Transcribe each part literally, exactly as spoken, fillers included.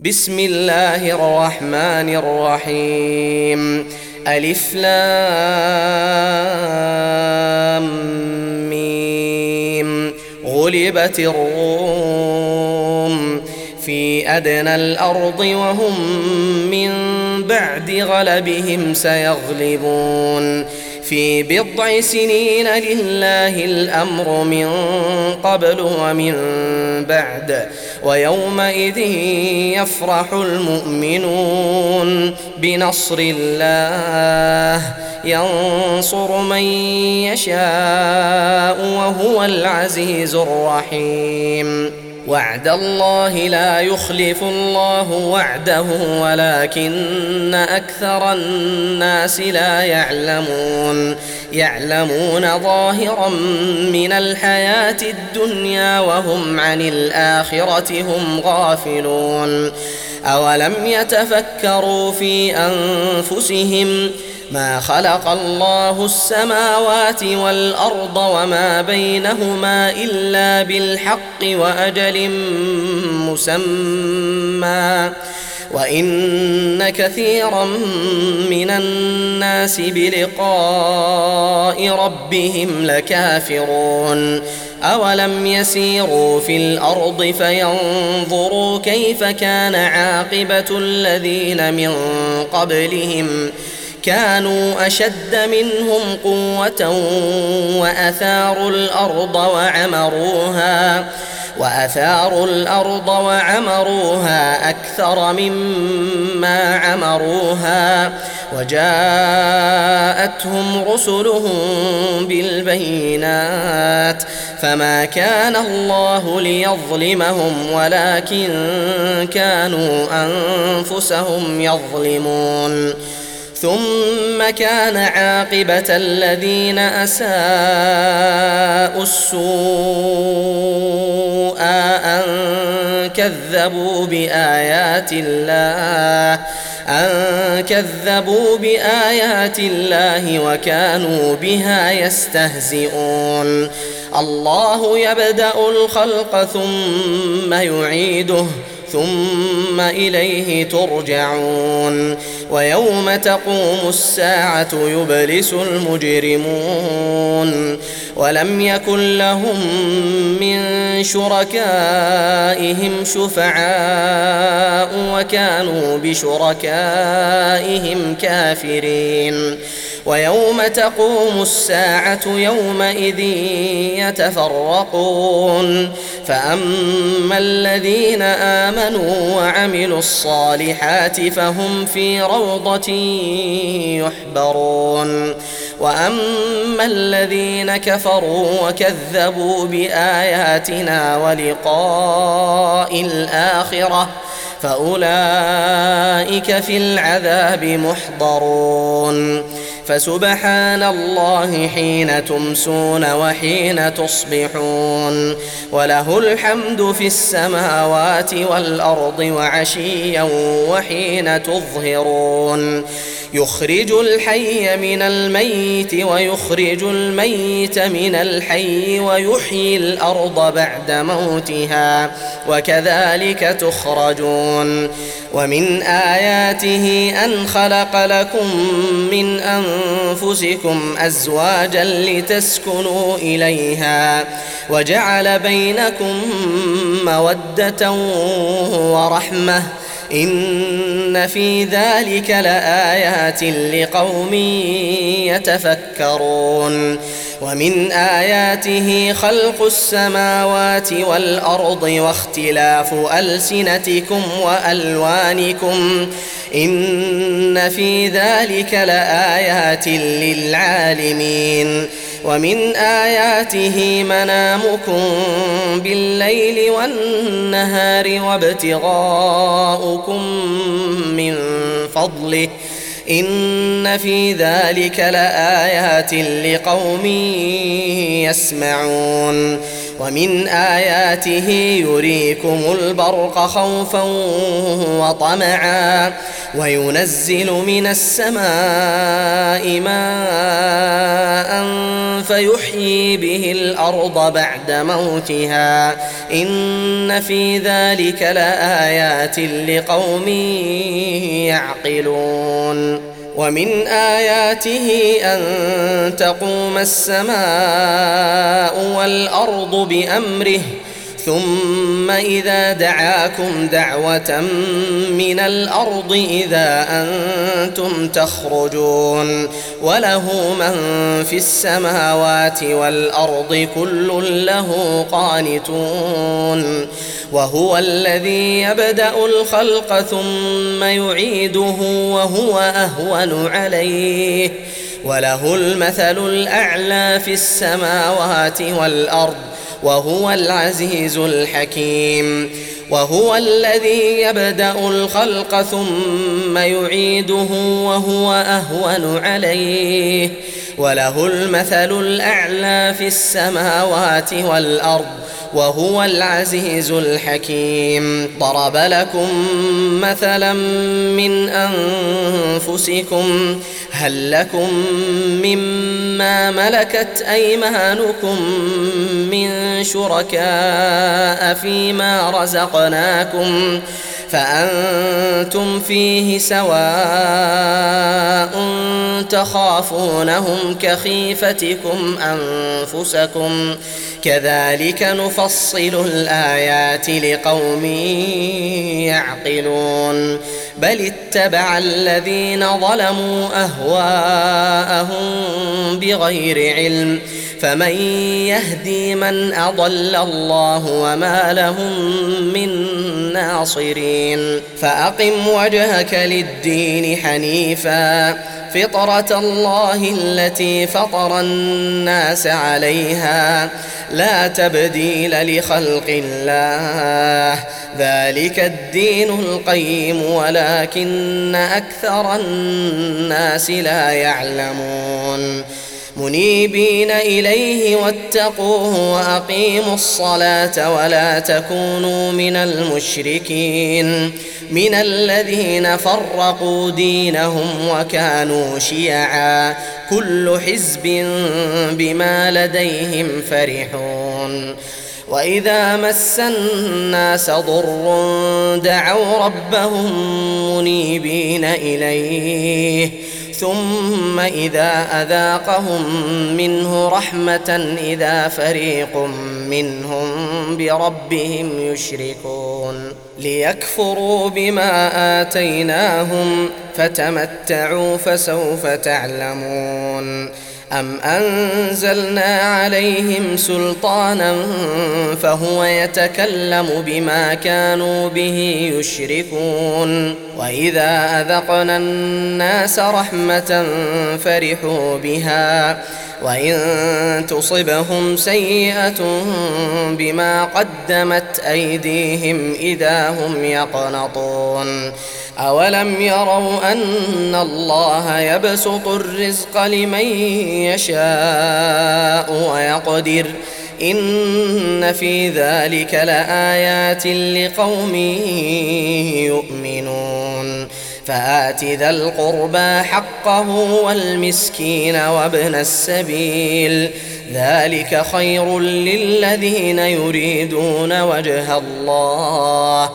بسم الله الرحمن الرحيم. ألف لام ميم. غلبت الروم في أدنى الأرض وهم من بعد غلبهم سيغلبون في بضع سنين لله الأمر من قبل ومن بعد ويومئذ يفرح المؤمنون بنصر الله ينصر من يشاء وهو العزيز الرحيم. وعد الله لا يخلف الله وعده ولكن أكثر الناس لا يعلمون يعلمون ظاهرا من الحياة الدنيا وهم عن الآخرة هم غافلون. أولم يتفكروا في أنفسهم ما خلق الله السماوات والأرض وما بينهما إلا بالحق وأجل مسمى وإن كثيرا من الناس بلقاء ربهم لكافرون. أولم يسيروا في الأرض فينظروا كيف كان عاقبة الذين من قبلهم كانوا أشد منهم قوة وأثاروا الأرض وعمروها وأثاروا الأرض وعمروها أكثر مما عمروها وجاءتهم رسلهم بالبينات فما كان الله ليظلمهم ولكن كانوا أنفسهم يظلمون. ثم كان عاقبة الذين أساءوا السوء أن كذبوا بآيات الله أن كذبوا بآيات الله وكانوا بها يستهزئون. الله يبدأ الخلق ثم يعيده ثم إليه ترجعون. ويوم تقوم الساعة يبلس المجرمون ولم يكن لهم من شركائهم شفعاء وكانوا بشركائهم كافرين. ويوم تقوم الساعة يومئذ يتفرقون فأما الذين آمنوا وعملوا الصالحات فهم في روضة يحبرون وأما الذين كفروا وكذبوا بآياتنا ولقاء الآخرة فأولئك في العذاب محضرون. فسبحان الله حين تمسون وحين تصبحون وله الحمد في السماوات والأرض وعشيا وحين تظهرون. يخرج الحي من الميت ويخرج الميت من الحي ويحيي الأرض بعد موتها وكذلك تخرجون. ومن آياته أن خلق لكم من أنفسكم أزواجا لتسكنوا إليها وجعل بينكم مودة ورحمة إن في ذلك لآيات لقوم يتفكرون. ومن آياته خلق السماوات والأرض واختلاف ألسنتكم وألوانكم إن في ذلك لآيات للعالمين. ومن آياته منامكم بالليل والنهار وابتغاؤكم من فضله إن في ذلك لآيات لقوم يسمعون. ومن آياته يريكم البرق خوفا وطمعا وينزل من السماء ماء فيحيي به الأرض بعد موتها إن في ذلك لآيات لقوم يعقلون. ومن آياته أن تقوم السماء والأرض بأمره ثم إذا دعاكم دعوة من الأرض إذا أنتم تخرجون وله من في السماوات والأرض كل له قانتون وهو الذي يبدأ الخلق ثم يعيده وهو أهون عليه وله المثل الأعلى في السماوات والأرض وهو العزيز الحكيم. وهو الذي يبدأ الخلق ثم يعيده وهو أهون عليه وله المثل الأعلى في السماوات والأرض وهو العزيز الحكيم. ضرب لكم مثلا من أنفسكم هل لكم مما ملكت أيمانكم من شركاء فيما رزقناكم فأنتم فيه سواء تخافونهم كخيفتكم أنفسكم كذلك نفصل الآيات لقوم يعقلون. بل اتبع الذين ظلموا أهواءهم بغير علم فمن يهدي من أضل الله وما لهم من ناصرين. فأقم وجهك للدين حنيفا فطرة الله التي فطر الناس عليها لا تبديل لخلق الله ذلك الدين القيم ولكن أكثر الناس لا يعلمون. منيبين إليه واتقوه وأقيموا الصلاة ولا تكونوا من المشركين من الذين فرقوا دينهم وكانوا شيعا كل حزب بما لديهم فرحون. وإذا مس الناس ضر دعوا ربهم منيبين إليه ثم إذا أذاقهم منه رحمة إذا فريق منهم بربهم يشركون. ليكفروا بما آتيناهم فتمتعوا فسوف تعلمون. أم أنزلنا عليهم سلطانا فهو يتكلم بما كانوا به يشركون. وإذا أذقنا الناس رحمة فرحوا بها وإن تصبهم سيئة بما قدمت أيديهم إذا هم يقنطون. أولم يروا أن الله يبسط الرزق لمن يشاء ويقدر إن في ذلك لآيات لقوم يؤمنون. فآت ذا القربى حقه والمسكين وابن السبيل ذلك خير للذين يريدون وجه الله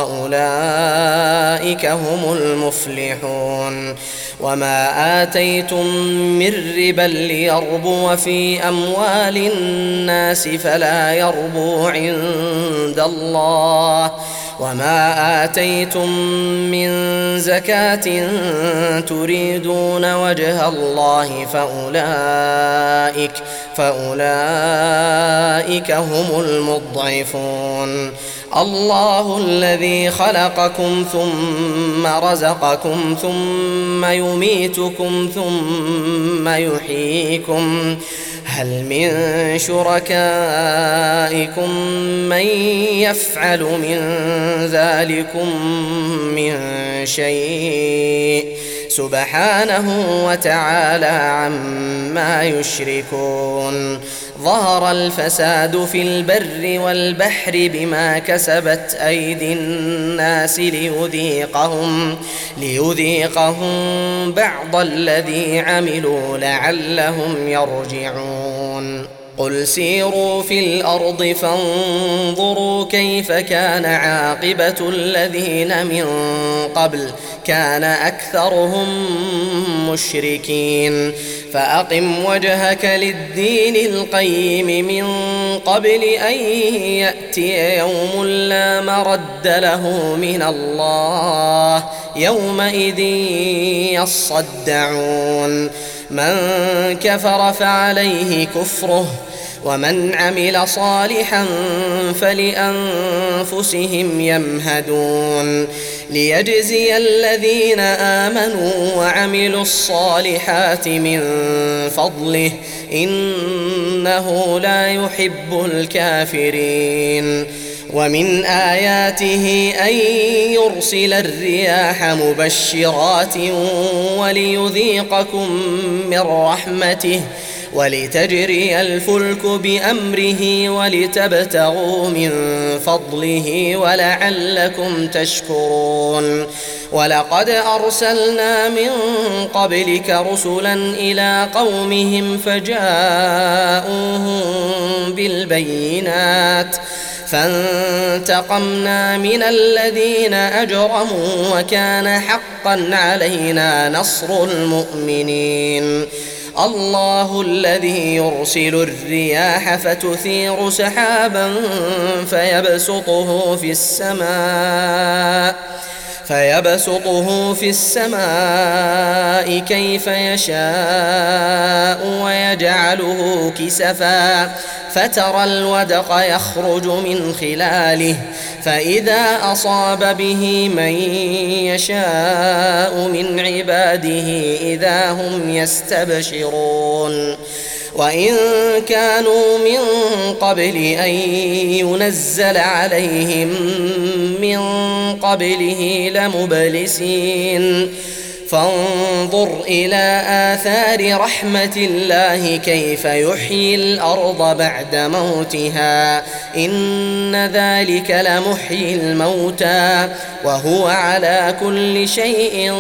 وأولئك هم المفلحون. وما آتيتم من ربا ليربو في أموال الناس فلا يربو عند الله وما آتيتم من زكاة تريدون وجه الله فأولئك فأولئك هم المضعفون. الله الذي خلقكم ثم رزقكم ثم يميتكم ثم يحييكم هل من شركائكم من يفعل من ذلكم من شيء سبحانه وتعالى عما يشركون. ظهر الفساد في البر والبحر بما كسبت أيدي الناس ليذيقهم, ليذيقهم بعض الذي عملوا لعلهم يرجعون. قل سيروا في الأرض فانظروا كيف كان عاقبة الذين من قبل كان أكثرهم مشركين. فأقم وجهك للدين القيم من قبل أن يأتي يوم لا مرد له من الله يومئذ يصدعون. من كفر فعليه كفره ومن عمل صالحا فلأنفسهم يمهدون. ليجزي الذين آمنوا وعملوا الصالحات من فضله إنه لا يحب الكافرين. ومن آياته أن يرسل الرياح مبشرات وليذيقكم من رحمته ولتجري الفلك بأمره ولتبتغوا من فضله ولعلكم تشكرون. ولقد أرسلنا من قبلك رسلا إلى قومهم فجاءوهم بالبينات فانتقمنا من الذين أجرموا وكان حقا علينا نصر المؤمنين. الله الذي يرسل الرياح فتثير سحابا فيبسطه في السماء فيبسطه في السماء كيف يشاء ويجعله كسفا فترى الودق يخرج من خلاله فإذا أصاب به من يشاء من عباده إذا هم يستبشرون. وإن كانوا من قبل أن ينزل عليهم من قبله لمبلسين. فانظر إلى آثار رحمة الله كيف يحيي الأرض بعد موتها إن ذلك لمحيي الموتى وهو على كل شيء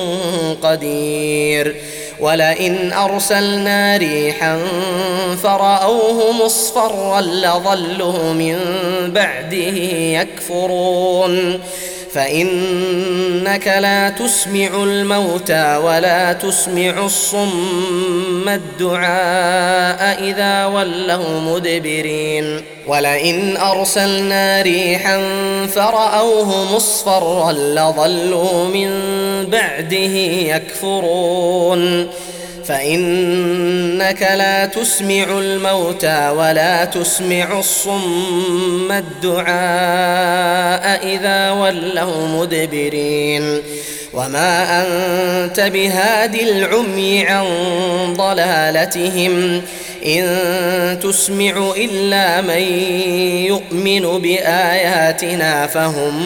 قدير. ولئن أرسلنا ريحا فرأوه مصفرا لظلوا من بعده يكفرون. فإنك لا تسمع الموتى ولا تسمع الصم الدعاء إذا ولوا مدبرين. ولئن أرسلنا ريحا فرأوه مصفرا لظلوا من بعده يكفرون. فإنك لا تسمع الموتى ولا تسمع الصم الدعاء إذا ولوا مدبرين. وما أنت بهاد العمي عن ضلالتهم إن تسمع إلا من يؤمن بآياتنا فهم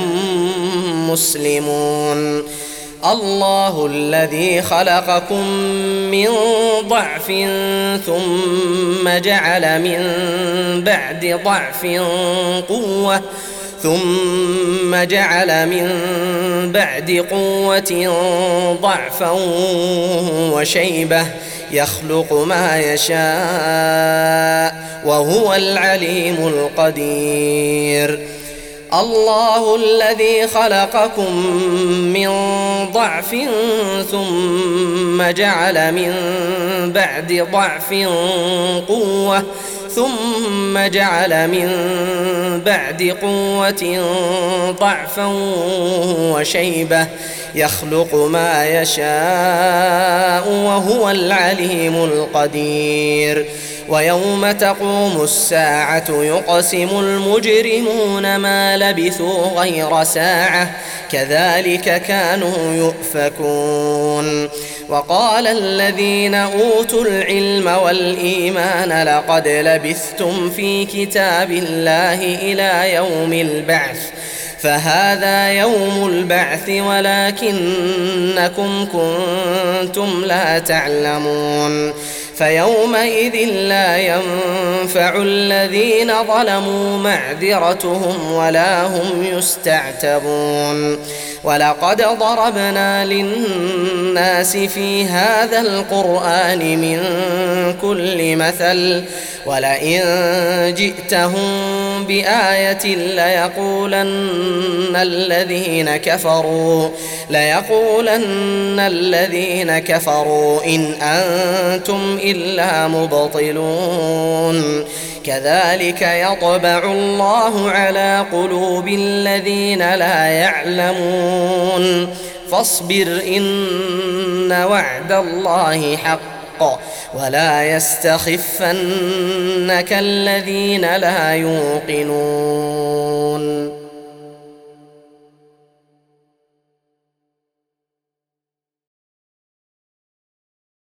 مسلمون. الله الذي خلقكم من ضعف ثم جعل من بعد ضعف قوة ثم جعل من بعد قوة ضعفا وشيبة يخلق ما يشاء وهو العليم القدير. الله الذي خلقكم من ضعف ثم جعل من بعد ضعف قوة ثم جعل من بعد قوة ضعفا وشيبة يخلق ما يشاء وهو العليم القدير. ويوم تقوم الساعة يقسم المجرمون ما لبثوا غير ساعة كذلك كانوا يؤفكون. وقال الذين أوتوا العلم والإيمان لقد لبثتم في كتاب الله إلى يوم البعث فهذا يوم البعث ولكنكم كنتم لا تعلمون. فيومئذ لا ينفع الذين ظلموا معذرتهم ولا هم يستعتبون ولقد ضربنا للناس في هذا القرآن من كل مثل ولئن جئتهم بآية ليقولن الذين كفروا ليقولن الذين كفروا إن أنتم إلا مبطلون كذلك يطبع الله على قلوب الذين لا يعلمون فاصبر إن وعد الله حق ولا يستخفنك الذين لا يوقنون